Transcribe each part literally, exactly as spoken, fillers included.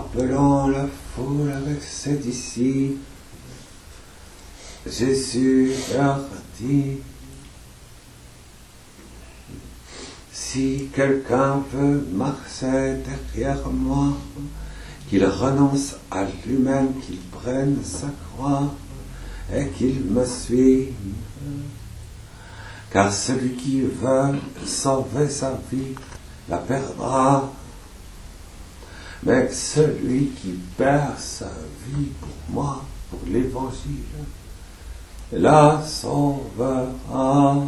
Interpellant la foule avec ses disciples, Jésus leur dit: si quelqu'un veut marcher derrière moi, qu'il renonce à lui-même, qu'il prenne sa croix et qu'il me suive. Car celui qui veut sauver sa vie la perdra. Mais celui qui perd sa vie pour moi, pour l'Évangile, la sauvera.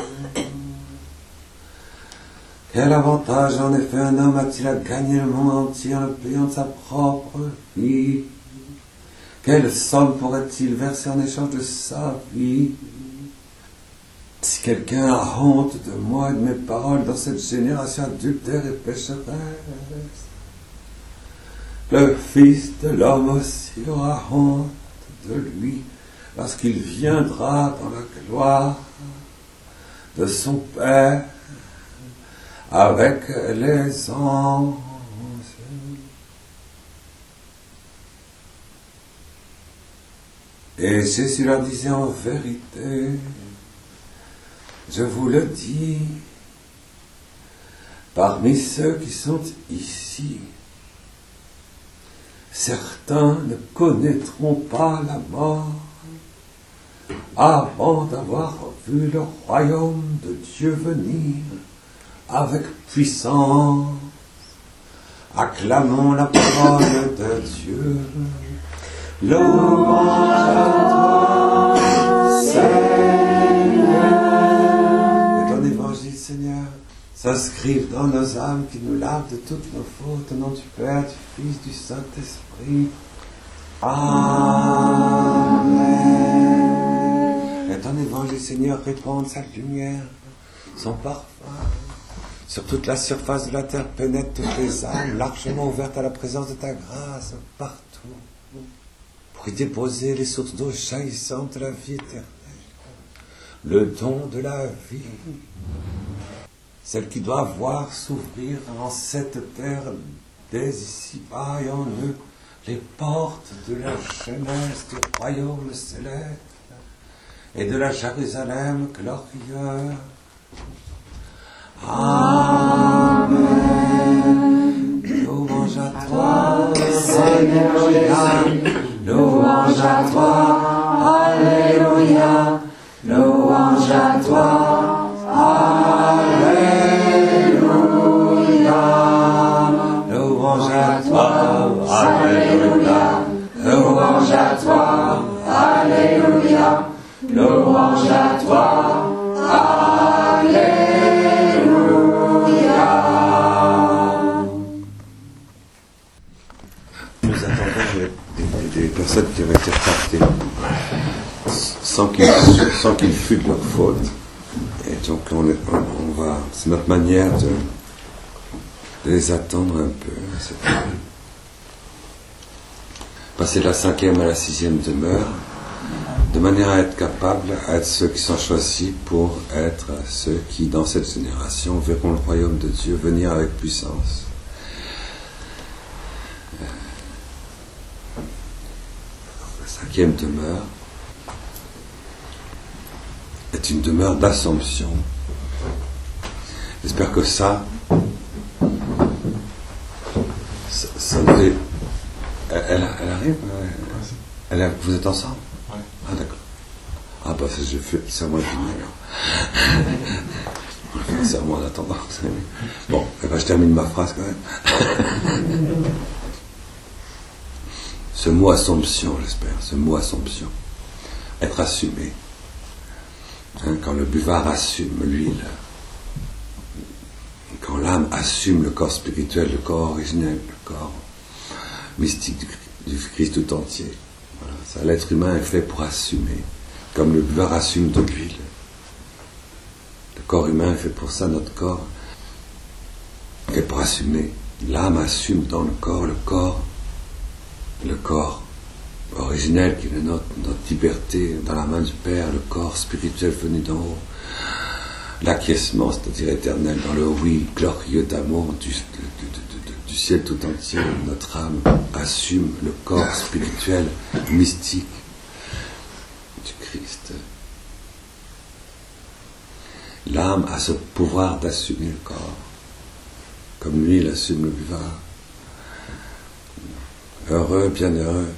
Quel avantage en effet un homme a-t-il à gagner le monde entier en le payant de sa propre vie? Quelle somme pourrait-il verser en échange de sa vie? Si quelqu'un a honte de moi et de mes paroles dans cette génération adultère et pécheresse, le Fils de l'homme aussi aura honte de lui lorsqu'il viendra dans la gloire de son Père avec les anges. Et Jésus leur disait: en vérité, je vous le dis, parmi ceux qui sont ici, certains ne connaîtront pas la mort avant d'avoir vu le royaume de Dieu venir avec puissance. Acclamons la parole de Dieu. Louange à toi, Seigneur. Et ton évangile, Seigneur, s'inscrive dans nos âmes, qui nous lave de toutes nos fautes, au nom du Père, du Fils, du Saint-Esprit. Amen. Et ton évangile, Seigneur, répande sa lumière, son parfum sur toute la surface de la terre, pénètre toutes les âmes, largement ouvertes à la présence de ta grâce, partout, pour y déposer les sources d'eau jaillissantes de la vie éternelle, le don de la vie, celle qui doit voir s'ouvrir en cette terre, dès ici-bas et en eux, les portes de la jeunesse du royaume céleste et de la Jérusalem glorieuse. Amen. Louange à toi, Seigneur Jésus. Louange à toi, Alléluia. Louange à toi, Alléluia. Louange à toi, Alléluia. Louange à toi, Alléluia. Louange à toi, Alléluia. Nous attendons des, des, des personnes qui avaient été frappées sans qu'ils sans qu'ils fuient de leur faute. Et donc on, on, on va, c'est notre manière de, de les attendre un peu. C'est passer de la cinquième à la sixième demeure, de manière à être capable, à être ceux qui sont choisis pour être ceux qui, dans cette génération, verront le royaume de Dieu venir avec puissance. La cinquième demeure est une demeure d'assomption. J'espère que ça, ça, ça nous est, elle, elle, elle arrive, elle, elle, vous êtes ensemble? Ah d'accord. Ah bah je fais le serment de finir. On va faire un serment en attendant. Bon, eh ben, je termine ma phrase quand même. Ce mot assomption, j'espère, ce mot assomption. Être assumé. Hein, quand le buvard assume l'huile, quand l'âme assume le corps spirituel, le corps originel, le corps mystique du, du Christ tout entier. Voilà, ça, l'être humain est fait pour assumer, comme le buvard assume de l'huile. Le corps humain est fait pour ça, notre corps est fait pour assumer. L'âme assume dans le corps, le corps, le corps originel qui est notre, notre liberté dans la main du Père, le corps spirituel venu d'en haut, l'acquiescement, c'est-à-dire éternel, dans le oui glorieux d'amour du, du, du, du, du ciel tout entier, notre âme assume le corps spirituel, mystique du Christ. L'âme a ce pouvoir d'assumer le corps, comme lui, il assume le buvard. Heureux, bienheureux,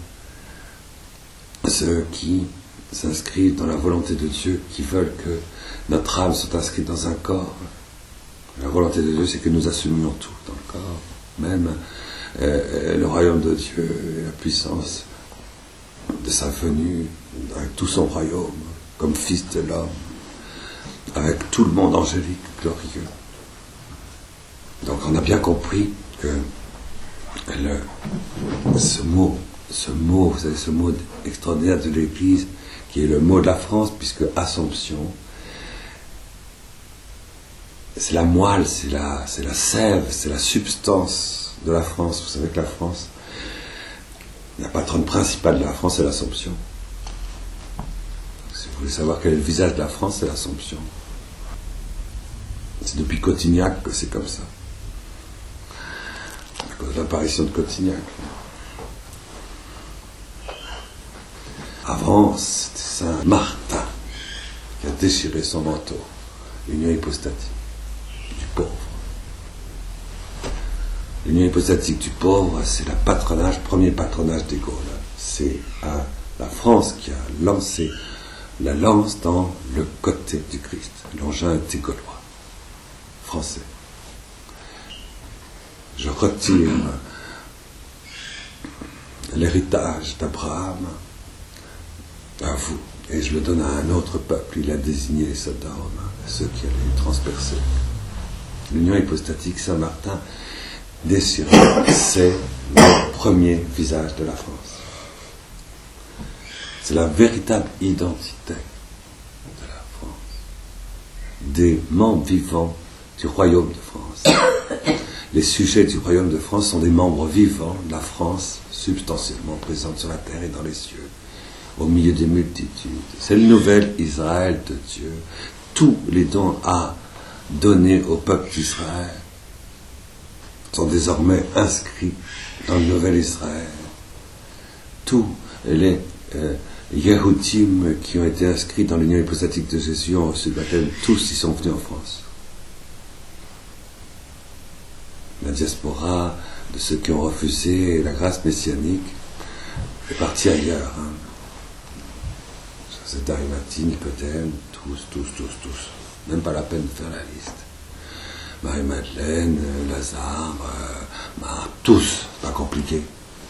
ceux qui s'inscrivent dans la volonté de Dieu, qui veulent que notre âme soit inscrite dans un corps. La volonté de Dieu, c'est que nous assumions tout dans le corps, même euh, le royaume de Dieu et la puissance de sa venue, avec tout son royaume, comme fils de l'homme, avec tout le monde angélique, glorieux. Donc on a bien compris que le, ce mot, ce mot, vous savez, ce mot extraordinaire de l'Église, qui est le mot de la France, puisque Assomption, c'est la moelle, c'est la, c'est la sève, c'est la substance de la France. Vous savez que la France, la patronne principale de la France, c'est l'Assomption. Si vous voulez savoir quel est le visage de la France, c'est l'Assomption. C'est depuis Cotignac que c'est comme ça. À cause de l'apparition de Cotignac. Avant, c'était Saint Martin qui a déchiré son manteau, l'union hypostatique du pauvre. L'union hypostatique du pauvre, c'est le patronage, premier patronage des Gaules. C'est à la France qui a lancé la lance dans le côté du Christ. L'engin était gaulois, français. Je retire l'héritage d'Abraham à vous, et je le donne à un autre peuple. Il a désigné les soldats romains, ceux qui allaient transpercer. L'union hypostatique, Saint-Martin, déchiré, c'est le premier visage de la France. C'est la véritable identité de la France, des membres vivants du royaume de France. Les sujets du royaume de France sont des membres vivants de la France, substantiellement présente sur la terre et dans les cieux, au milieu des multitudes. C'est le nouvel Israël de Dieu. Tous les dons à donner au peuple d'Israël sont désormais inscrits dans le nouvel Israël. Tous les euh, Yehudim qui ont été inscrits dans l'union hypostatique de Jésus ont reçu le baptême, tous y sont venus en France. La diaspora de ceux qui ont refusé la grâce messianique est partie ailleurs. Hein. C'est Arimathie, Nicodème, tous, tous, tous, tous. Même pas la peine de faire la liste. Marie-Madeleine, Lazare, euh, Marc, tous, pas compliqué.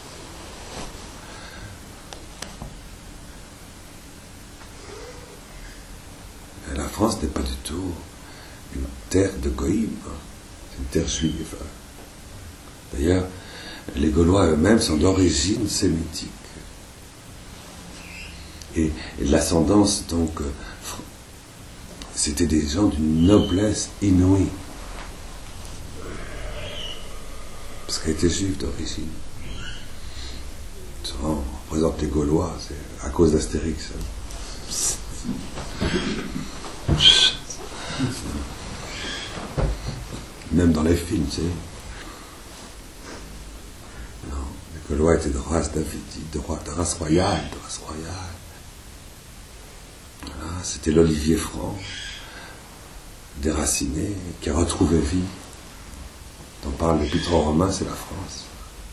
Et la France n'est pas du tout une terre de goïm, c'est une terre juive. D'ailleurs, les Gaulois eux-mêmes sont d'origine sémitique. Et, et l'ascendance, donc, euh, c'était des gens d'une noblesse inouïe. Parce qu'elle était juive d'origine. On représente les Gaulois, c'est à cause d'Astérix. Même dans les films, tu sais. Non, les Gaulois étaient de race davidite, de, de race royale, de race royale. Voilà, c'était l'Olivier franc, déraciné, qui a retrouvé vie. On parle l'épître aux Romains, c'est la France.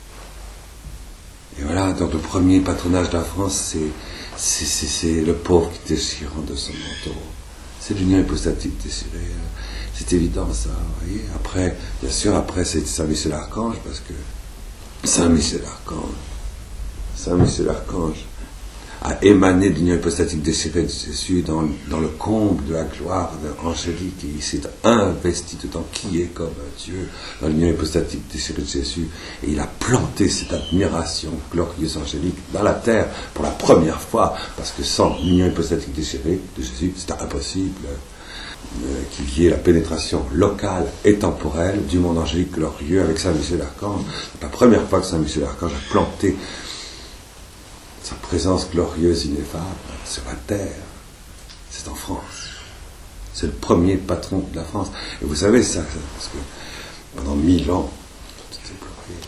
Et voilà, donc le premier patronage de la France, c'est, c'est, c'est, c'est le pauvre qui déchire de son manteau. C'est l'union hypostatique déchirée. C'est évident ça, vous voyez. Après, bien sûr, après c'est Saint-Michel l'Archange, parce que Saint-Michel l'Archange, Saint-Michel l'Archange a émané de l'union hypostatique déchirée de Jésus dans, dans le comble de la gloire angélique, et il s'est investi dedans, qui est comme Dieu, dans l'union hypostatique déchirée de Jésus, et il a planté cette admiration glorieuse angélique dans la terre pour la première fois, parce que sans l'union hypostatique déchirée de Jésus, c'était impossible euh, qu'il y ait la pénétration locale et temporelle du monde angélique glorieux avec Saint-Michel l'Archange. C'est la première fois que Saint-Michel l'Archange a planté sa présence glorieuse, ineffable, sur la terre. C'est en France. C'est le premier patron de la France. Et vous savez ça, parce que pendant mille ans, tout est bloqué.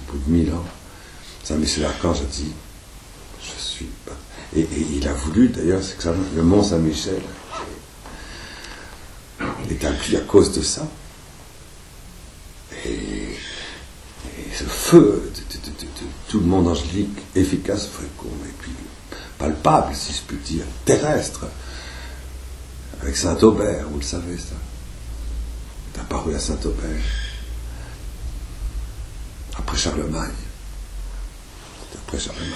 bout de mille ans, Saint Michel Archange a dit, je suis pas... Et, et il a voulu, d'ailleurs, c'est que ça, le mont Saint-Michel est inclus à cause de ça. Et, et ce feu de, de, de, de, de tout le monde angélique, efficace, fécond, et puis palpable, si je puis dire, terrestre, avec Saint-Aubert, vous le savez, ça. C'est apparu à Saint-Aubert. Après Charlemagne. C'est après Charlemagne.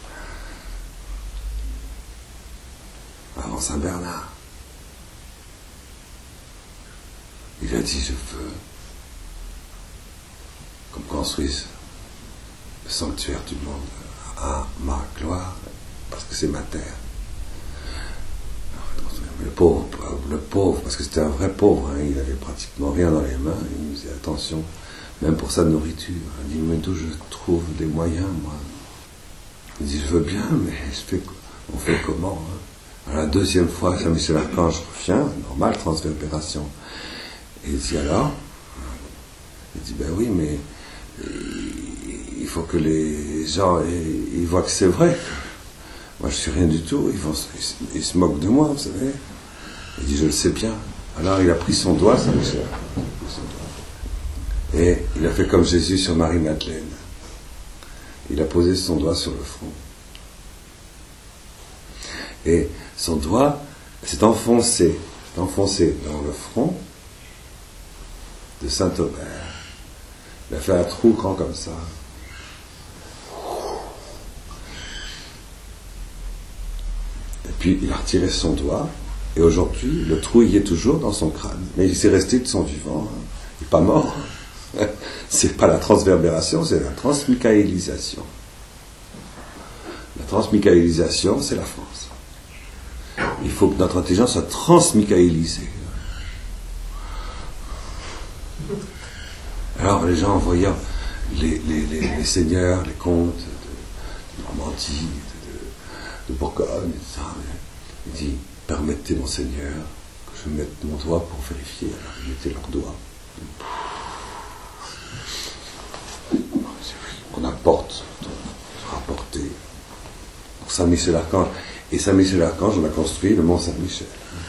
Avant Saint-Bernard. Il a dit, je veux qu'on construise le sanctuaire du monde à ma gloire, parce que c'est ma terre. Le pauvre, le pauvre, parce que c'était un vrai pauvre, hein, il avait pratiquement rien dans les mains, il nous disait attention, même pour sa nourriture. Il dit, mais d'où je trouve des moyens, moi? Il dit, je veux bien, mais je fais, on fait comment, hein? À la deuxième fois, Saint Michel Archange revient, normal, transverbération. Et il dit alors, il dit, ben oui, mais il faut que les gens ils voient que c'est vrai. Moi, je suis rien du tout, ils, vont, ils, ils se moquent de moi, vous savez. Il dit, je le sais bien. Alors, il a pris son doigt, Saint Michel, et il a fait comme Jésus sur Marie-Madeleine. Il a posé son doigt sur le front. Et son doigt s'est enfoncé, s'est enfoncé dans le front de Saint-Aubert. Il a fait un trou grand comme ça. Et puis il a retiré son doigt, et aujourd'hui, le trou y est toujours dans son crâne. Mais il s'est resté de son vivant. Hein. Il n'est pas mort. C'est pas la transverbération, c'est la transmichaélisation. La transmichaélisation, c'est la France. Il faut que notre intelligence soit transmichaélisée. Alors les gens, en voyant les, les, les, les seigneurs, les comtes de, de Normandie, de, de Bourgogne, et ça, il dit, permettez mon Seigneur que je mette mon doigt pour vérifier. Alors ils mettaient leur doigt. On apporte, rapporté. Pour Saint Michel Archange. Et Saint Michel Archange, on a construit le mont Saint-Michel.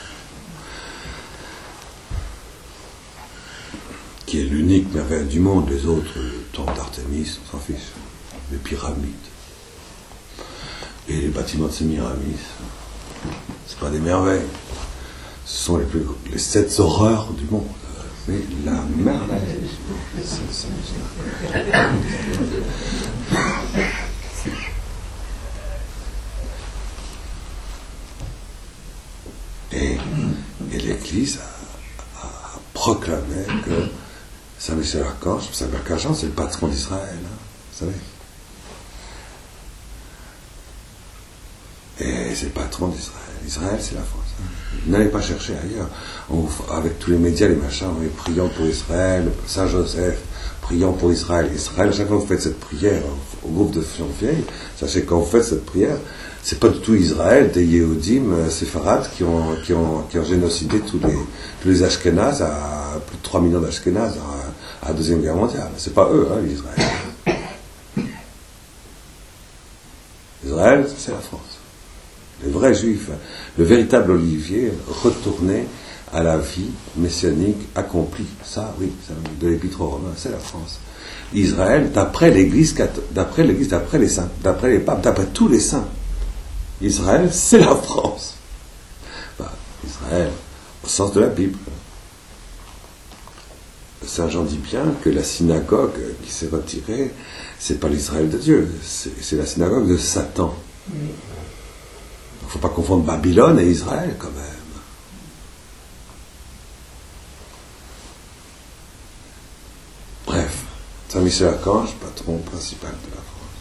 Qui est l'unique merveille du monde. Les autres, le temple d'Artémis, on s'en fiche. Les pyramides. Et les bâtiments de Sémiramis. C'est pas des merveilles. Ce sont les, plus, les sept horreurs du monde. Mais la merveille, c'est Saint-Michel. Et, et l'Église a, a proclamé que Saint Michel Archange, Saint Michel Archange, c'est le patron d'Israël, hein, vous savez. Et c'est le patron d'Israël. Israël, c'est la France. Hein. N'allez pas chercher ailleurs. On, avec tous les médias, les machins, on est prions pour Israël, Saint Joseph, prions pour Israël. Israël, à chaque fois que vous faites cette prière au groupe de Fionvieille, sachez que quand vous faites cette prière, c'est pas du tout Israël, des Yehudim, séfarades, qui ont, qui ont, qui ont génocidé tous les, tous les Ashkénazes, à plus de trois millions d'Ashkénazes à, à la Deuxième Guerre mondiale. C'est pas eux, hein, Israël. Israël, c'est la France. Les vrais juifs, le véritable olivier retourné à la vie messianique accomplie. Ça, oui, ça, de l'Épître aux Romains, c'est la France. Israël, d'après l'Église, d'après l'Église, d'après les saints, d'après les papes, d'après tous les saints, Israël, c'est la France. Bah, Israël, au sens de la Bible. Saint Jean dit bien que la synagogue qui s'est retirée, c'est pas l'Israël de Dieu, c'est, c'est la synagogue de Satan. Il ne faut pas confondre Babylone et Israël, quand même. Bref, Saint Michel Archange, patron principal de la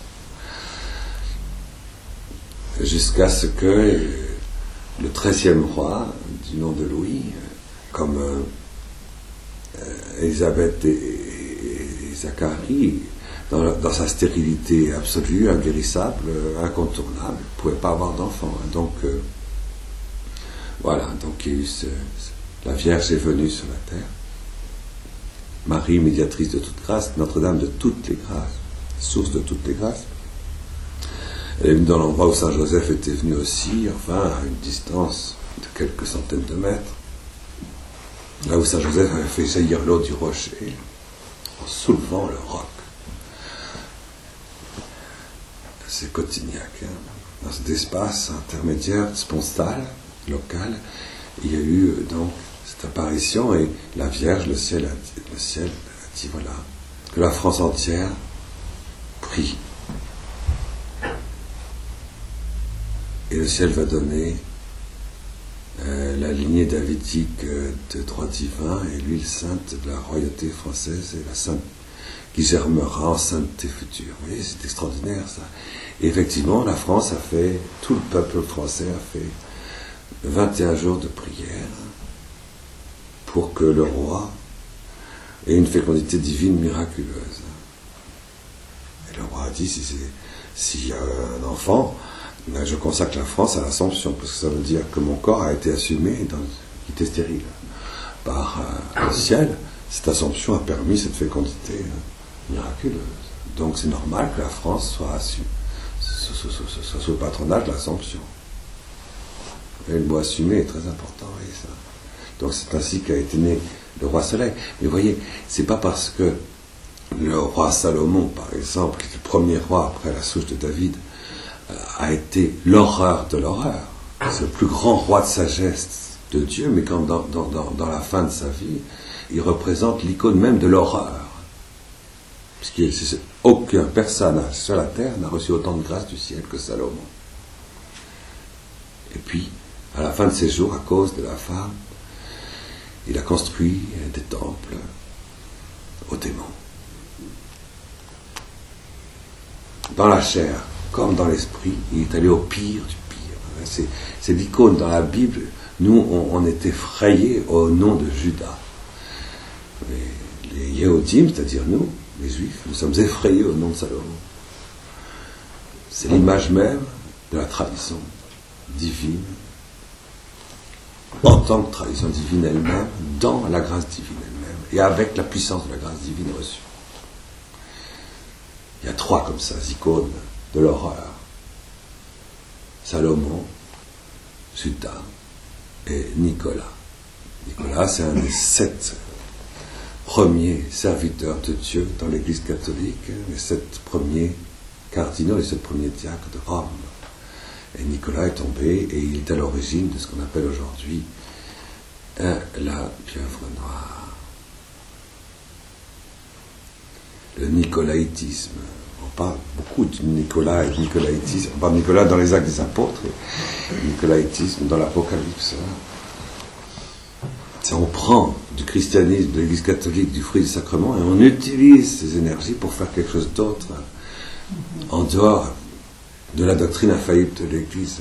France. Jusqu'à ce que le treizième roi, du nom de Louis, comme euh, Élisabeth et, et, et Zacharie, Dans, la, dans sa stérilité absolue, inguérissable, incontournable, ne pouvait pas avoir d'enfant. Donc, euh, voilà, donc il y a eu ce, ce, la Vierge est venue sur la terre. Marie, médiatrice de toute grâce, Notre-Dame de toutes les grâces, source de toutes les grâces. Elle est venue dans l'endroit où Saint Joseph était venu aussi, enfin à une distance de quelques centaines de mètres, là où Saint Joseph avait fait jaillir l'eau du rocher en soulevant le roc. C'est Cotignac. Hein. Dans cet espace intermédiaire, spontal, local, il y a eu donc cette apparition et la Vierge, le ciel, a, le ciel a dit voilà, que la France entière prie. Et le ciel va donner euh, la lignée davidique euh, de droit divin et l'huile sainte de la royauté française et la sainte qui germera en sainteté future. Vous voyez, c'est extraordinaire ça. Et effectivement, la France a fait, tout le peuple français a fait vingt et un jours de prière pour que le roi ait une fécondité divine miraculeuse. Et le roi a dit, si c'est, s'il y a un enfant, je consacre la France à l'Assomption, parce que ça veut dire que mon corps a été assumé, dans, il était stérile, par euh, le ciel. Cette Assomption a permis cette fécondité euh, miraculeuse. Donc c'est normal que la France soit assumée, soit, soit, soit sous le patronage de l'Assomption. Et le mot assumé est très important, voyez ça. Donc c'est ainsi qu'a été né le roi Soleil. Mais vous voyez, c'est pas parce que le roi Salomon, par exemple, qui est le premier roi après la souche de David, a été l'horreur de l'horreur. C'est le plus grand roi de sagesse de Dieu, mais quand dans, dans, dans, dans la fin de sa vie, il représente l'icône même de l'horreur. Puisqu'aucun personnage sur la terre n'a reçu autant de grâce du ciel que Salomon. Et puis, à la fin de ses jours, à cause de la femme, il a construit des temples aux démons. Dans la chair, comme dans l'esprit, il est allé au pire du pire. C'est, c'est l'icône dans la Bible. Nous, on, on est effrayés au nom de Judas. Les, les Yéhodim, c'est-à-dire nous, les Juifs, nous sommes effrayés au nom de Salomon. C'est l'image même de la tradition divine, en tant que tradition divine elle-même, dans la grâce divine elle-même, et avec la puissance de la grâce divine reçue. Il y a trois comme ça, icônes de l'horreur. Salomon, Judas et Nicolas. Nicolas, c'est un des sept premiers serviteurs de Dieu dans l'Église catholique, les sept premiers cardinaux, les sept premiers diacres de Rome. Et Nicolas est tombé et il est à l'origine de ce qu'on appelle aujourd'hui hein, la pieuvre noire. Le nicolaïtisme. On parle beaucoup de Nicolas et de nicolaïtisme. On parle de Nicolas dans les Actes des Apôtres et nicolaïtisme dans l'Apocalypse. C'est on prend du christianisme, de l'Église catholique, du fruit du sacrement et on utilise ces énergies pour faire quelque chose d'autre en dehors de la doctrine infaillible de l'Église.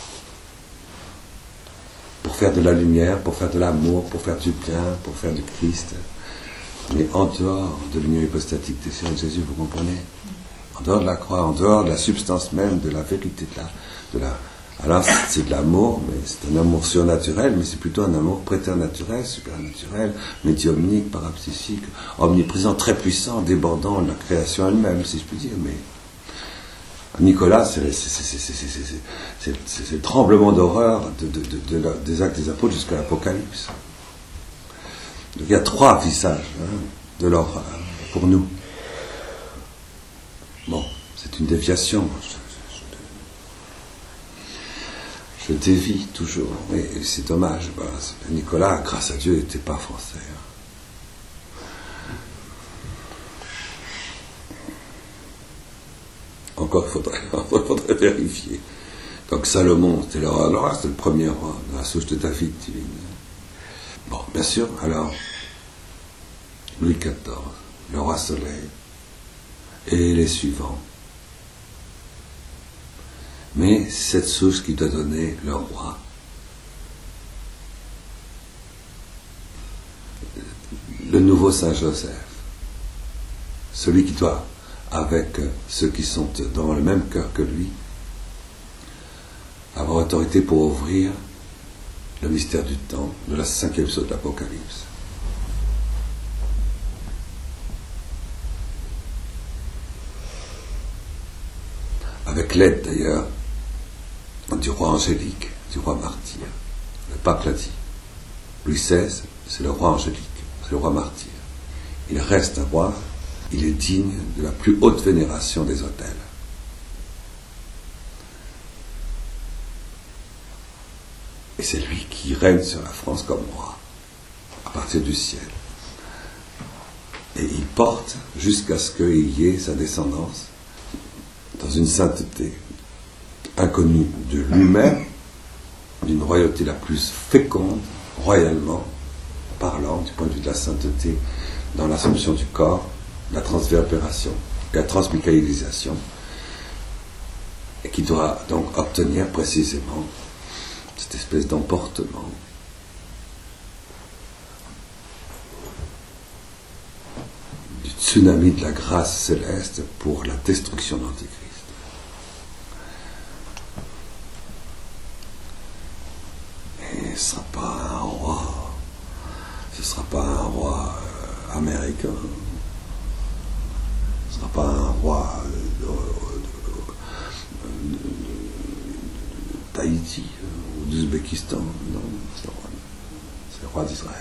Pour faire de la lumière, pour faire de l'amour, pour faire du bien, pour faire du Christ. Mais en dehors de l'union hypostatique des cieux de Jésus, vous comprenez ? En dehors de la croix, en dehors de la substance même, de la vérité, de la... De la alors c'est de l'amour, mais c'est un amour surnaturel, mais c'est plutôt un amour préternaturel, supernaturel, médiumnique, parapsychique, omniprésent, très puissant, débordant de la création elle-même, si je puis dire, mais... Nicolas, c'est, c'est, c'est, c'est, c'est, c'est, c'est, c'est, c'est le tremblement d'horreur de, de, de, de la, des Actes des Apôtres jusqu'à l'Apocalypse. Donc il y a trois visages hein, de l'horreur pour nous. Bon, c'est une déviation. Je, je, je dévie toujours, mais c'est dommage. Voilà, c'est, Nicolas, grâce à Dieu, n'était pas français. Hein. Encore, il faudrait, faudrait vérifier. Donc Salomon, c'était le roi, le roi, c'était le premier roi, de la souche de David divine. Bon, bien sûr, alors, Louis quatorze, le roi Soleil, et les suivants. Mais cette souche qui doit donner le roi. Le nouveau Saint Joseph, celui qui doit avec ceux qui sont dans le même cœur que lui, avoir autorité pour ouvrir le mystère du temps de la cinquième saut de l'Apocalypse. avec l'aide d'ailleurs du roi angélique, du roi martyr. Le pape l'a dit. Louis seize, c'est le roi angélique, c'est le roi martyr. Il reste un roi, il est digne de la plus haute vénération des autels. Et c'est lui qui règne sur la France comme roi, à partir du ciel. Et il porte jusqu'à ce qu'il y ait sa descendance dans une sainteté inconnue de lui-même, d'une royauté la plus féconde, royalement parlant, du point de vue de la sainteté, dans l'assomption du corps, la transverbération et la transmichaélisation, et qui doit donc obtenir précisément cette espèce d'emportement du tsunami de la grâce céleste pour la destruction de l'Antichrist. Et ce ne sera pas un roi, ce ne sera pas un roi euh, américain, ce ne sera pas un roi euh, euh, d'Haïti ou d'Ouzbékistan, non, c'est le roi, c'est le roi d'Israël.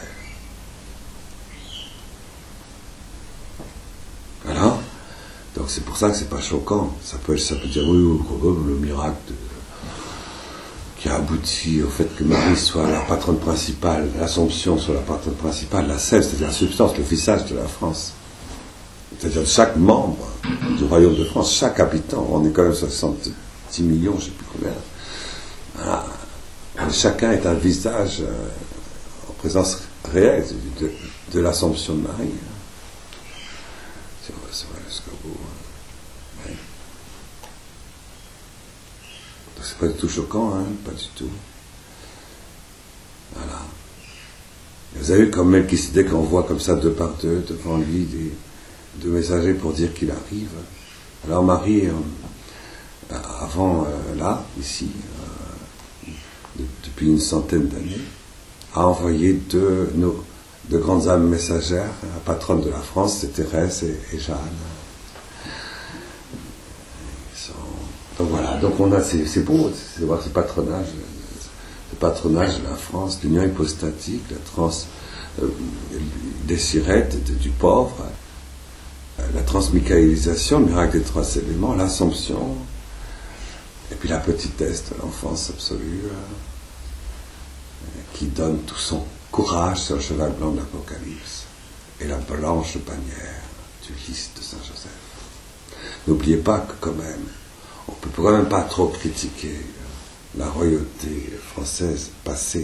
Voilà. Donc c'est pour ça que c'est pas choquant. Ça peut, ça peut dire oui, le miracle de, qui a abouti au fait que Marie soit la patronne principale, l'Assomption soit la patronne principale, la sève, c'est-à-dire la substance, le visage de la France. C'est-à-dire chaque membre du royaume de France, chaque habitant, on est quand même soixante-dix millions, je ne sais plus combien. Voilà. Et chacun est un visage euh, en présence réelle de, de, de l'Assomption de Marie. C'est vrai, c'est vrai, jusqu'au bout. Ouais. Donc c'est pas du tout choquant, hein, pas du tout. Voilà. Et vous avez vu comme Melchisédek qu'on voit comme ça deux par deux devant lui des deux messagers pour dire qu'il arrive. Alors Marie, euh, avant euh, là, ici, euh, de, depuis une centaine d'années, a envoyé deux, nos, deux grandes âmes messagères. La patronne de la France, c'est Thérèse et, et Jeanne. Sont... Donc voilà, donc on a, c'est, c'est beau, c'est voir ce patronage, ce patronage de la France, l'union hypostatique, la trans, euh, des sirettes, du pauvre, la transmichaélisation, le miracle des trois éléments, l'Assomption, et puis la petitesse de l'enfance absolue, euh, qui donne tout son courage sur le cheval blanc de l'Apocalypse, et la blanche bannière du lys de Saint-Joseph. N'oubliez pas que quand même, on ne peut quand même pas trop critiquer la royauté française passée.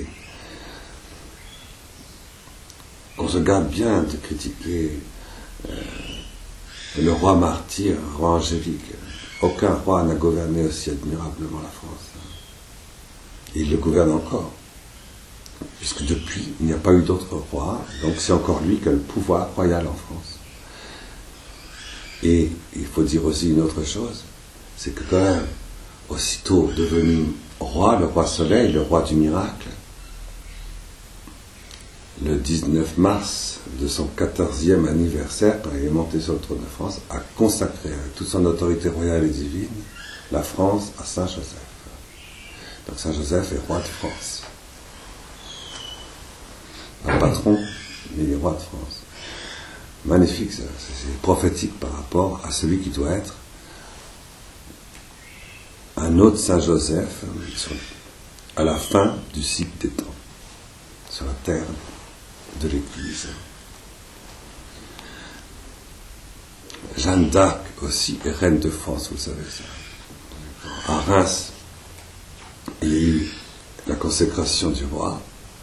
On se garde bien de critiquer euh, le roi martyr, le roi angélique. Aucun roi n'a gouverné aussi admirablement la France. Et il le gouverne encore. Puisque depuis, il n'y a pas eu d'autre roi, donc c'est encore lui qui a le pouvoir royal en France. Et il faut dire aussi une autre chose, c'est que quand même, aussitôt devenu roi, le roi Soleil, le roi du miracle, le dix-neuf mars de son quatorzième anniversaire, quand il est monté sur le trône de France, a consacré avec toute son autorité royale et divine la France à Saint-Joseph. Donc Saint-Joseph est roi de France. Un patron, mais il est roi de France. Magnifique, c'est, c'est prophétique par rapport à celui qui doit être un autre Saint-Joseph sur, à la fin du cycle des temps, sur la terre de l'Église. Jeanne d'Arc aussi est reine de France, vous savez ça. À Reims, il y a eu la consécration du roi.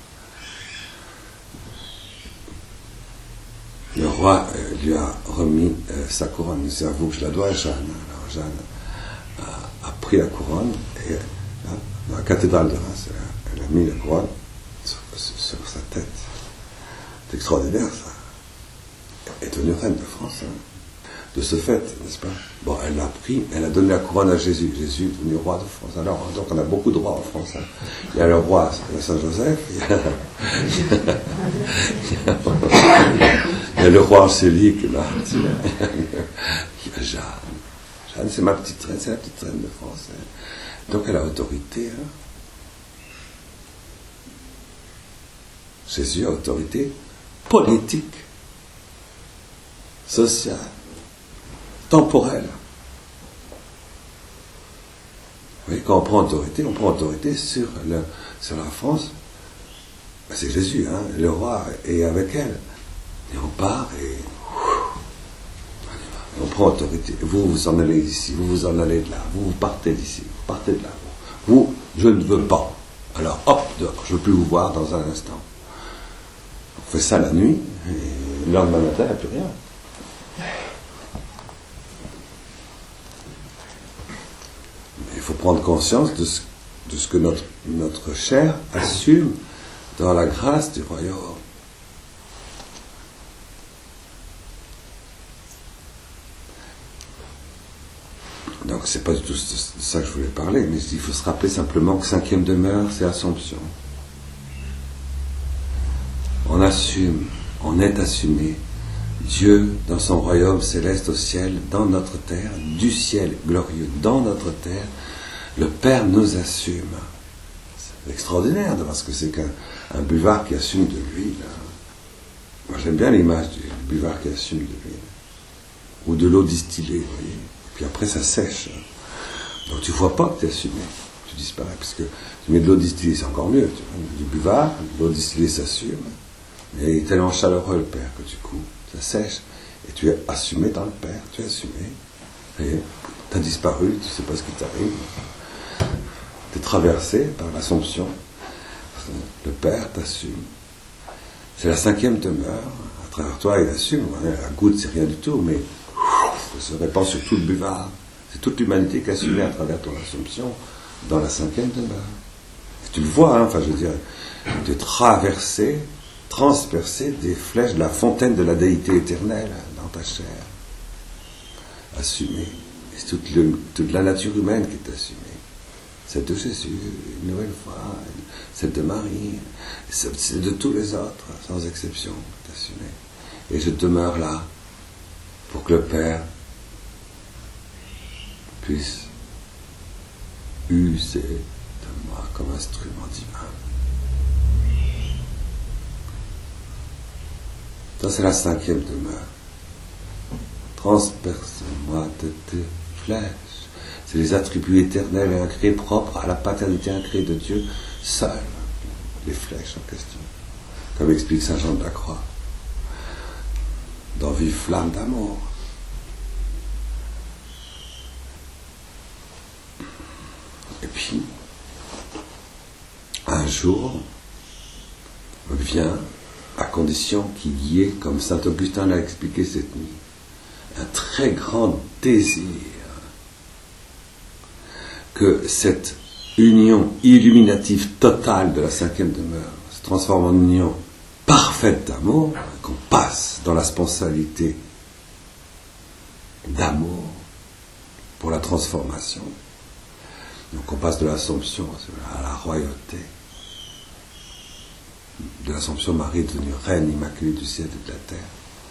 Le roi euh, lui a remis euh, sa couronne. C'est à vous que je la dois, Jeanne. Alors Jeanne a, a pris la couronne et là, dans la cathédrale de Reims, elle a, elle a mis la couronne sur, sur, sur sa tête. C'est extraordinaire, ça. Elle est devenue reine de France. Hein. De ce fait, n'est-ce pas? Bon, elle l'a pris, elle a donné la couronne à Jésus. Jésus est devenu roi de France. Alors, donc on a beaucoup de rois en France. Hein. Il y a le roi Saint-Joseph, il y a, il y a, il y a le roi angélique, là. Il y a Jeanne. Jeanne, c'est ma petite reine, c'est la petite reine de France. Donc elle a autorité. Hein. Jésus a autorité politique, sociale, temporelle. Vous voyez, quand on prend autorité, on prend autorité sur, le, sur la France. Ben, c'est Jésus, hein, le roi est avec elle. Et on part et on prend autorité. Vous, vous en allez d'ici, vous, vous en allez de là, vous, vous partez d'ici, vous partez de là. Vous, je ne veux pas. Alors, hop, dehors, je ne veux plus vous voir dans un instant. On fait ça la nuit, et le lendemain matin, il n'y a plus rien. Mais il faut prendre conscience de ce, de ce que notre, notre chair assume dans la grâce du royaume. Donc c'est pas du tout de ça que je voulais parler, mais il faut se rappeler simplement que cinquième demeure, c'est Assomption. On assume, on est assumé. Dieu, dans son royaume céleste au ciel, dans notre terre, du ciel glorieux, dans notre terre, le Père nous assume. C'est extraordinaire de voir ce que c'est qu'un un buvard qui assume de l'huile. Moi j'aime bien l'image du buvard qui assume de l'huile. Ou de l'eau distillée, vous voyez. Puis après ça sèche. Donc tu ne vois pas que tu es assumé. Tu disparais. Parce que tu mets de l'eau distillée, c'est encore mieux. Tu vois, du buvard, l'eau distillée s'assume. Et il est tellement chaleureux le Père que du coup, ça sèche. Et tu es assumé dans le Père. Tu es assumé. Et tu as disparu, tu ne sais pas ce qui t'arrive. Tu es traversé par l'Assomption. Le Père t'assume. C'est la cinquième demeure. À travers toi, il assume. La goutte, c'est rien du tout, mais ça se répand sur tout le buvard. C'est toute l'humanité qui est assumée à travers ton Assomption dans la cinquième demeure. Et tu le vois, hein, enfin je veux dire, tu es traversé, transpercé des flèches de la fontaine de la déité éternelle dans ta chair. Assumé. Et c'est toute, le, toute la nature humaine qui est assumée. Celle de Jésus, une nouvelle fois, celle de Marie, celle de tous les autres, sans exception, est assumée. Et je demeure là pour que le Père puisse user de moi comme instrument divin. Ça, c'est la cinquième demeure. Transperce-moi de tes flèches. C'est les attributs éternels et incréés propres à la paternité incréée de Dieu seul, les flèches en question, comme explique saint Jean de la Croix dans Vive flamme d'amour. Et puis, un jour vient, à condition qu'il y ait, comme saint Augustin l'a expliqué cette nuit, un très grand désir que cette union illuminative totale de la cinquième demeure se transforme en union parfaite d'amour, qu'on passe dans la sponsalité d'amour pour la transformation. Donc on passe de l'Assomption à la royauté, de l'Assomption, Marie est devenue reine immaculée du ciel et de la terre.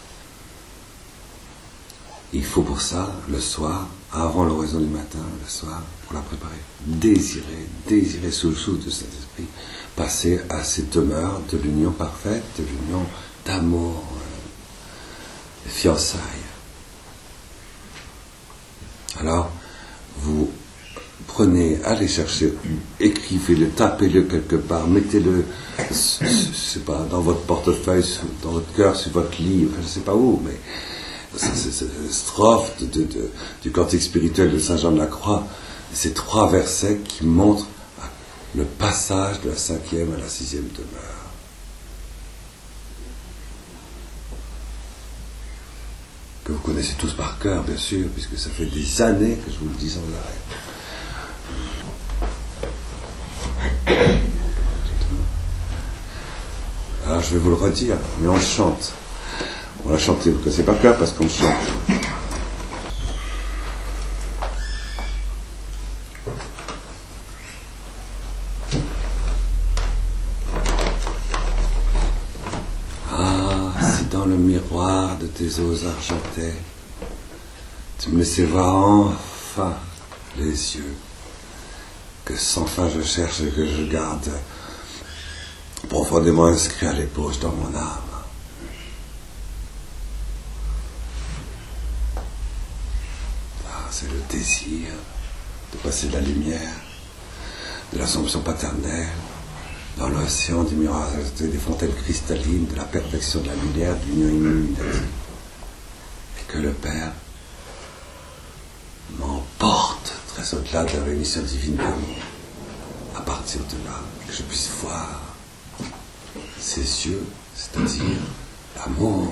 Il faut pour ça, le soir, avant l'oraison du matin, le soir, pour la préparer, désirer, désirer sous le souffle de cet esprit, passer à ces demeures de l'union parfaite, de l'union d'amour, euh, de fiançailles. Alors, vous prenez, allez chercher, écrivez-le, tapez-le quelque part, mettez-le, je sais pas, dans votre portefeuille, dans votre cœur, sur votre livre, je ne sais pas où, mais cette strophe de, de, de, du cantique spirituel de saint Jean de la Croix, ces trois versets qui montrent le passage de la cinquième à la sixième demeure. Que vous connaissez tous par cœur, bien sûr, puisque ça fait des années que je vous le dis sans arrêt. Alors je vais vous le redire, mais on le chante. On l'a chanté, vous ne connaissez pas cœur parce qu'on le chante. Ah, si dans le miroir de tes eaux argentées, tu me laissais voir fin les yeux, que sans fin je cherche et que je garde profondément inscrit à l'ébauche dans mon âme. Ah, c'est le désir de passer de la lumière, de l'Assomption paternelle, dans l'océan des mirages, des fontaines cristallines, de la perfection de la lumière, de l'union immédiate. Et que le Père m'emporte très au-delà de la rémission divine d'amour, à partir de là, et que je puisse voir ses yeux, c'est-à-dire l'amour.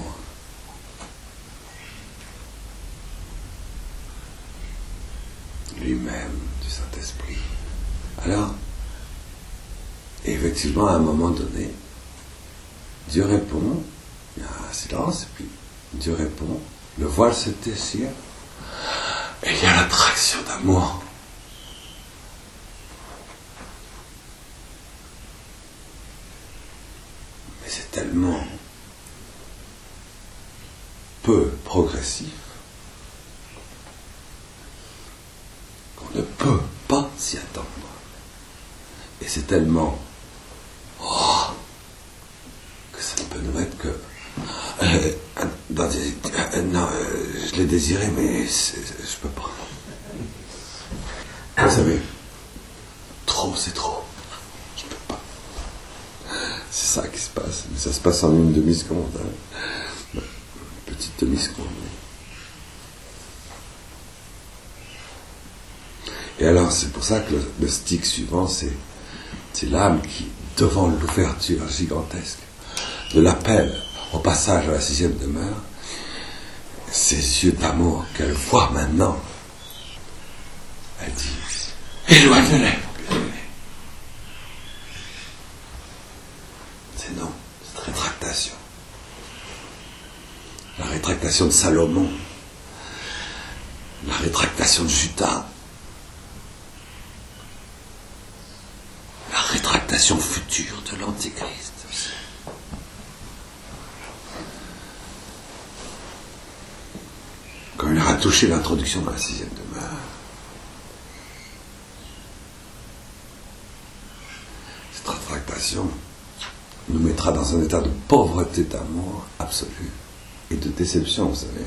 Lui-même du Saint-Esprit. Alors, effectivement, à un moment donné, Dieu répond, il y a un silence, et puis Dieu répond, le voile se déchire, et il y a l'attraction d'amour. Mais c'est tellement peu progressif qu'on ne peut pas s'y attendre. Et c'est tellement oh, que ça ne peut nous être que euh, dans des, euh, non, euh, je l'ai désiré, mais je peux pas. Vous savez, trop c'est trop. Je peux pas. C'est ça qui se passe. Mais ça se passe en une demi-seconde. Hein. Une petite demi-seconde. Et alors, c'est pour ça que le, le stick suivant, c'est C'est l'âme qui, devant l'ouverture gigantesque de l'appel au passage à la sixième demeure, ces yeux d'amour qu'elle voit maintenant, elle dit « Éloigne-les !» C'est non, cette rétractation. La rétractation de Salomon, la rétractation de Judas, la rétractation future de l'Antéchrist aussi. Quand il aura touché l'introduction dans la sixième demeure, cette rétractation nous mettra dans un état de pauvreté d'amour absolu et de déception, vous savez.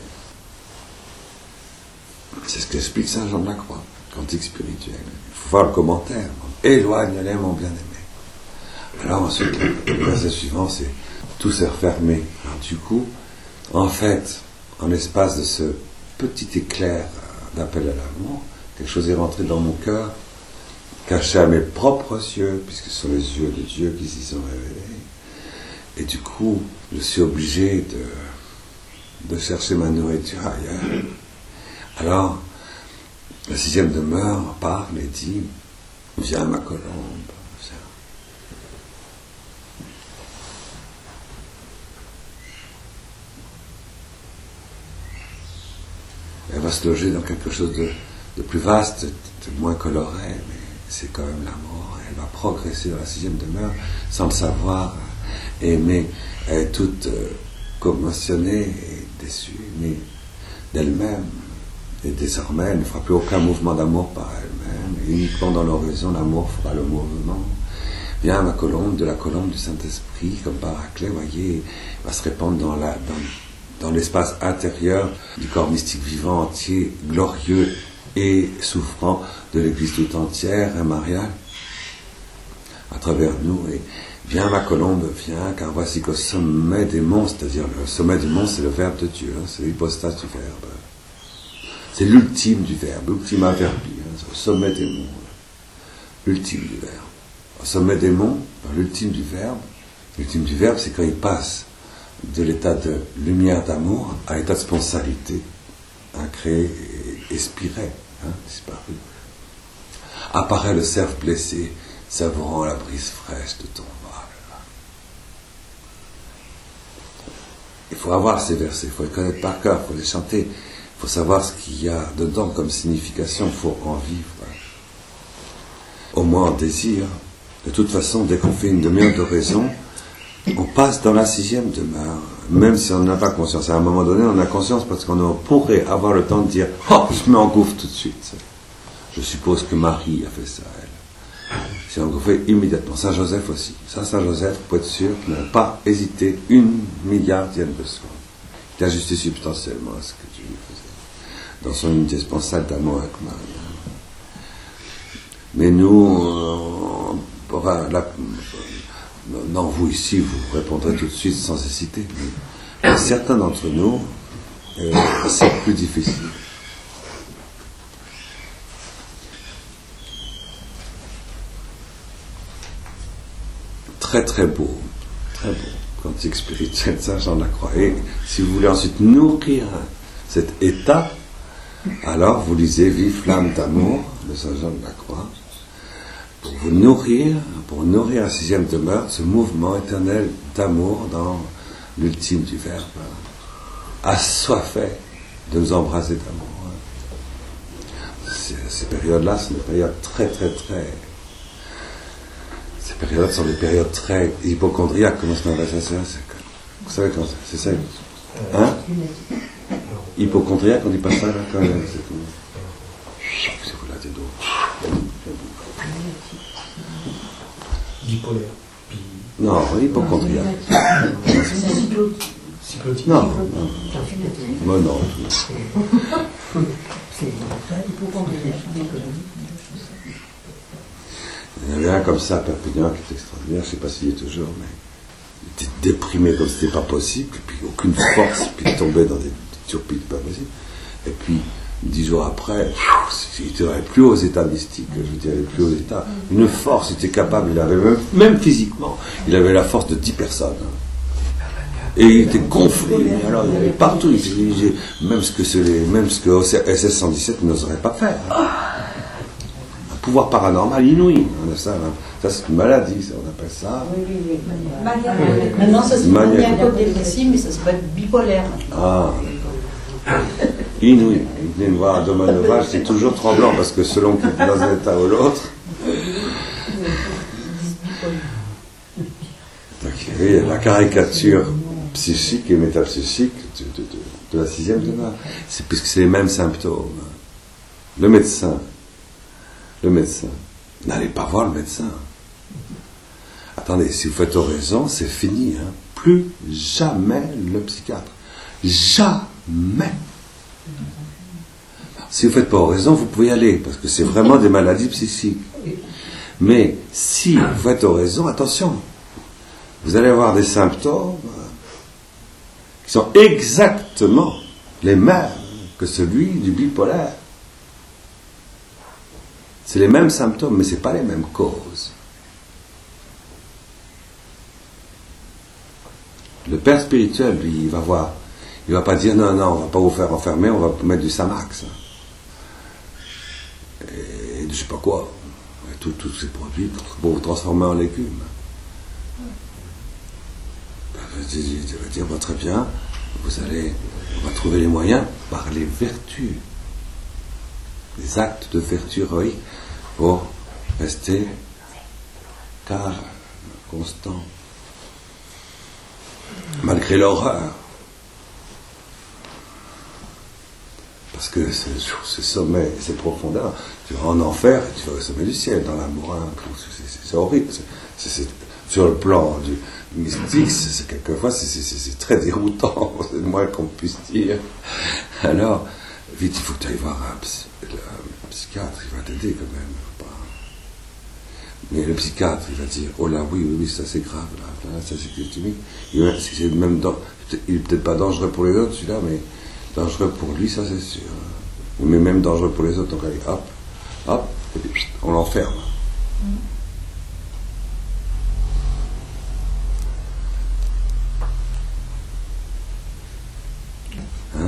C'est ce qu'explique Saint Jean de la Croix, Cantique spirituel. Il faut voir le commentaire. Éloigne-les, mon bien-aimé. Alors ensuite, le verset suivant, c'est tout s'est refermé. Alors du coup, en fait, en l'espace de ce petit éclair d'appel à l'amour, quelque chose est rentré dans mon cœur, caché à mes propres yeux, puisque ce sont les yeux de Dieu qui s'y sont révélés. Et du coup, je suis obligé de, de chercher ma nourriture ailleurs. Alors, la sixième demeure parle et dit « Viens ma colombe, viens. » Elle va se loger dans quelque chose de, de plus vaste, de moins coloré, mais c'est quand même l'amour. Elle va progresser dans la sixième demeure sans le savoir, aimer. Elle est toute euh, commotionnée et déçue, mais d'elle-même. Et désormais, elle ne fera plus aucun mouvement d'amour par elle-même. Et uniquement dans l'horizon, l'amour fera le mouvement. Viens ma colombe, de la colombe du Saint-Esprit, comme Paraclet, voyez, va se répandre dans, la, dans, dans l'espace intérieur du corps mystique vivant entier, glorieux et souffrant de l'Église tout entière, hein, Marianne, à travers nous. Et viens ma colombe, viens, car voici qu'au sommet des monts, c'est-à-dire le sommet des monts, c'est le Verbe de Dieu, hein, c'est l'hypostase du Verbe. C'est l'ultime du Verbe, l'ultima verbi, hein, au sommet des monts, l'ultime du Verbe. Au sommet des monts, dans l'ultime du Verbe, l'ultime du Verbe, c'est quand il passe de l'état de lumière d'amour à l'état de spontanéité, hein, créé et expiré, hein, disparu. Apparaît le cerf blessé, savourant la brise fraîche de ton vol. Il faut avoir ces versets, il faut les connaître par cœur, il faut les chanter. Il faut savoir ce qu'il y a dedans comme signification, il faut en vivre. Au moins en désir. De toute façon, dès qu'on fait une demi-heure de raison, on passe dans la sixième demeure, même si on n'a pas conscience. À un moment donné, on a conscience parce qu'on pourrait avoir le temps de dire « Oh, je me engouffre tout de suite ». Je suppose que Marie a fait ça, elle. C'est engouffré immédiatement. Saint Joseph aussi. Ça, Saint Joseph, vous pouvez être sûr qu'il n'a pas hésité une milliardième de seconde. Il a ajusté substantiellement à ce que Dieu lui faisait, dans son indispensable d'amour avec Marie. Mais nous, euh, enfin, la, non, vous ici, vous répondrez tout de suite sans hésiter. Mais, mais certains d'entre nous, euh, c'est plus difficile. Très très beau, très beau, cantique spirituel, Saint Jean de la Croix. Et si vous voulez ensuite nourrir cet état, alors vous lisez Vive flamme d'amour de Saint Jean de la Croix, pour vous nourrir, pour nourrir la sixième demeure, ce mouvement éternel d'amour dans l'ultime du Verbe, assoiffé de nous embraser d'amour. Ces, ces périodes-là sont des périodes très très très... Ces périodes sont des périodes très hypochondriaques. Comment ça s'appelle ça? Vous savez comment c'est ça? Hein? Hypochondriaque, on dit pas ça là quand même. C'est vous là, d'eau. Bipolaire. Non, hypochondriaque. Cyclotique. Non, non. Non, non. Il y en avait un comme ça à Perpignan qui était extraordinaire, je ne sais pas s'il y est toujours, mais il était déprimé comme c'était pas possible, et puis aucune force, puis il tombait dans des turpides pas possibles. Et puis, dix jours après, il était dans les plus hauts états mystiques, je veux dire, les plus hauts états. Une force, il était capable, il avait même, même physiquement, il avait la force de dix personnes. Et il était gonflé, mais alors il y avait partout, il disait, même ce que, les, même ce que S S cent dix-sept n'oserait pas faire. Un pouvoir paranormal inouï. Ça, ça c'est une maladie, ça, on appelle ça. Oui, oui, oui. Maintenant, ça se maniaque un peu dépressif, mais ça s'appelle bipolaire. Ah, inouï. Il venait me voir à Domanova, j'étais toujours tremblant parce que selon qu'il était dans un état ou l'autre. Donc, oui, la caricature psychique et métapsychique de, de, de, de la sixième demeure, c'est puisque c'est les mêmes symptômes. Le médecin, le médecin, n'allez pas voir le médecin. Attendez, si vous faites oraison, c'est fini. Hein. Plus jamais le psychiatre. Jamais. Si vous ne faites pas oraison, vous pouvez y aller, parce que c'est vraiment des maladies psychiques. Mais si vous faites oraison, attention, vous allez avoir des symptômes qui sont exactement les mêmes que celui du bipolaire. C'est les mêmes symptômes, mais ce n'est pas les mêmes causes. Le père spirituel, lui, il va voir. Il ne va pas dire non, non, on ne va pas vous faire enfermer, on va vous mettre du Samax. Et je ne sais pas quoi. Tous ces produits pour vous transformer en légumes. Il va dire, bon, très bien, vous allez, on va trouver les moyens par les vertus, les actes de vertu héroïque pour rester calme, constant, malgré l'horreur. Parce que ce, ce sommet, ces profondeurs, tu vas en enfer et tu vas au sommet du ciel, dans l'amour. Hein, c'est, c'est horrible. C'est, c'est, c'est, sur le plan du mystique, c'est, c'est, quelquefois, c'est, c'est, c'est, c'est très déroutant, c'est le moins qu'on puisse dire. Alors, vite, il faut que tu ailles voir un, psy, un psychiatre, il va t'aider quand même. Pas. Mais le psychiatre, il va dire, oh là, oui, oui, oui, ça c'est grave, là, là ça c'est chimique. Il, c'est même dans, il est peut-être pas dangereux pour les autres, celui-là, mais dangereux pour lui, ça c'est sûr. Mais même dangereux pour les autres, donc allez, hop, hop, et puis on l'enferme. Hein?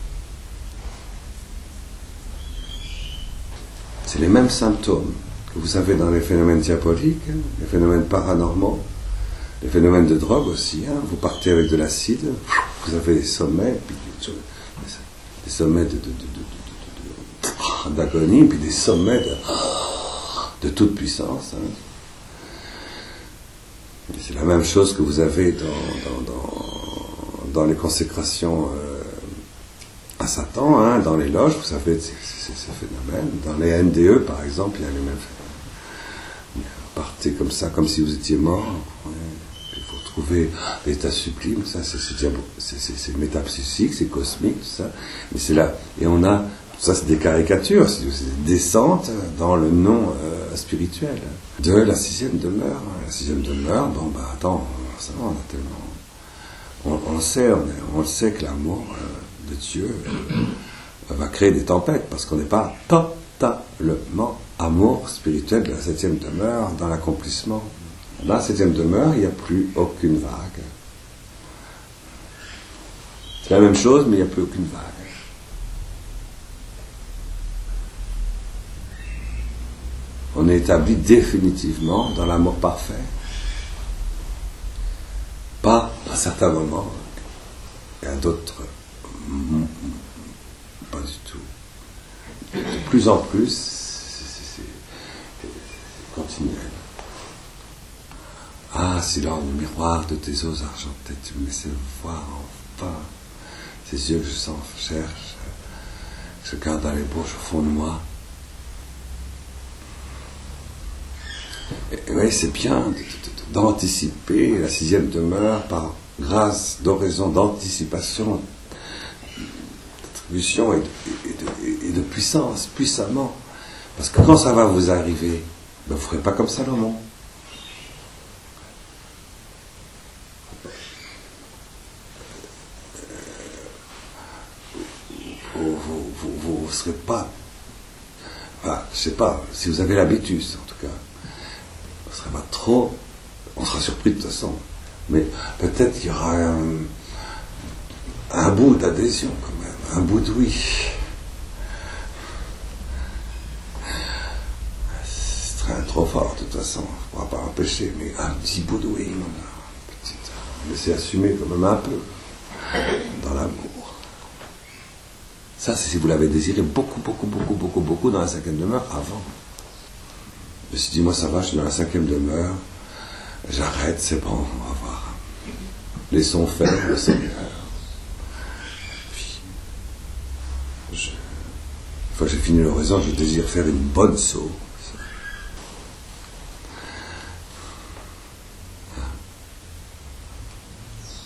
C'est les mêmes symptômes que vous avez dans les phénomènes diaboliques, hein, les phénomènes paranormaux, les phénomènes de drogue aussi. Hein. Vous partez avec de l'acide, vous avez des sommets, puis des sommets de, de, de, de, de, de, de, d'agonie, puis des sommets de, de toute puissance. Hein. C'est la même chose que vous avez dans, dans, dans, dans les consécrations euh, à Satan, hein, dans les loges, vous savez, c'est, c'est, c'est ce phénomène. Dans les N D E, par exemple, il y a les mêmes phénomènes. Partez comme ça, comme si vous étiez mort. Ouais. Il faut trouver l'état sublime, ça, c'est, c'est, c'est, c'est, c'est métapsychique, c'est cosmique, tout ça. Mais c'est là. Et on a, ça, c'est des caricatures, c'est, c'est des descentes dans le non euh, spirituel. De la sixième demeure. La sixième demeure, bon, bah, attends, ça va, on a tellement. On, on le sait, on, est, on le sait que l'amour euh, de Dieu euh, va créer des tempêtes, parce qu'on n'est pas totalement amour spirituel de la septième demeure dans l'accomplissement. Dans la septième demeure, il n'y a plus aucune vague. C'est la même chose, mais il n'y a plus aucune vague. On est établi définitivement dans l'amour parfait. Pas à certains moments, et à d'autres, pas du tout. De plus en plus, c'est, c'est, c'est continuel. Ah, si lors du miroir de tes os argentés, tu me laissais voir enfin ces yeux que je sens cherche, je garde dans les bouches au fond de moi. Et, oui, c'est bien de, de, de, d'anticiper la sixième demeure par grâce d'oraison, d'anticipation, d'attribution et de, et, de, et de puissance, puissamment. Parce que quand ça va vous arriver, ben vous ne ferez pas comme Salomon. Vous ne serez pas, enfin, je ne sais pas, si vous avez l'habitude en tout cas, vous ne serez pas trop, on sera surpris de toute façon, mais peut-être qu'il y aura un, un bout d'adhésion quand même, un bout de oui. Ce serait trop fort de toute façon, on ne pourra pas empêcher, mais un petit bout de oui, laissez assumer quand même un peu dans l'amour. Ça, c'est si vous l'avez désiré beaucoup, beaucoup, beaucoup, beaucoup, beaucoup dans la cinquième demeure avant. Je me suis dit, moi ça va, je suis dans la cinquième demeure, j'arrête, c'est bon, on va voir. Laissons faire le Seigneur. Puis, je, une fois que j'ai fini l'oraison, je désire faire une bonne saut.